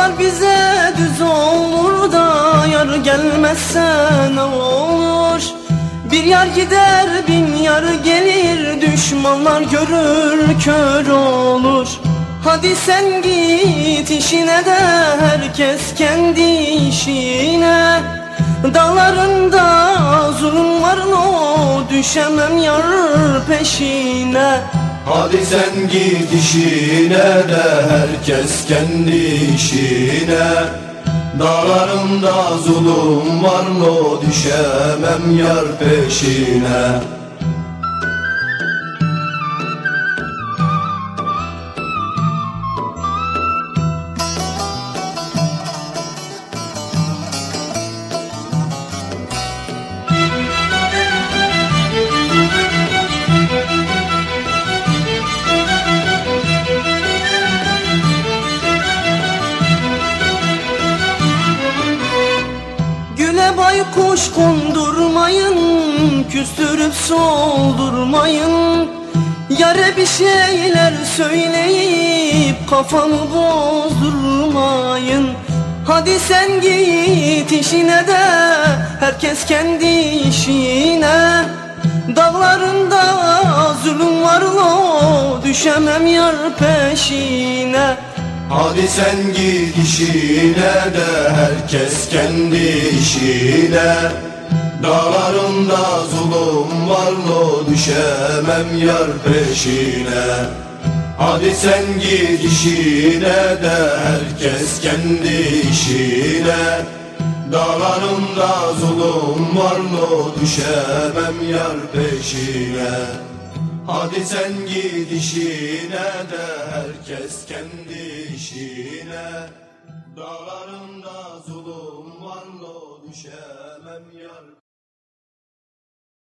Yollar bize düz olur da yar gelmezse ne olur? Bir yar gider bin yar gelir, düşmanlar görür kör olur. Hadi sen git işine de herkes kendi işine. Dağlarında zulüm var o, düşemem yar peşine. Hadi sen git işine de herkes kendi işine. Dağlarımda zulüm var no, düşemem yar peşine. Baykuş kondurmayın, küstürüp soldurmayın. Yare bir şeyler söyleyip kafamı bozdurmayın. Hadi sen git işine de herkes kendi işine. Dağlarında zulüm var lo, düşemem yar peşine. Hadi sen git işine de herkes kendi işine. Dağlarımda zulüm var no, düşemem yar peşine. Hadi sen git işine de herkes kendi işine. Dağlarımda zulüm var no, düşemem yar peşine. Hadi sen git işine de herkes kendi işine. Dağlarında zulüm var no, düşemem yar.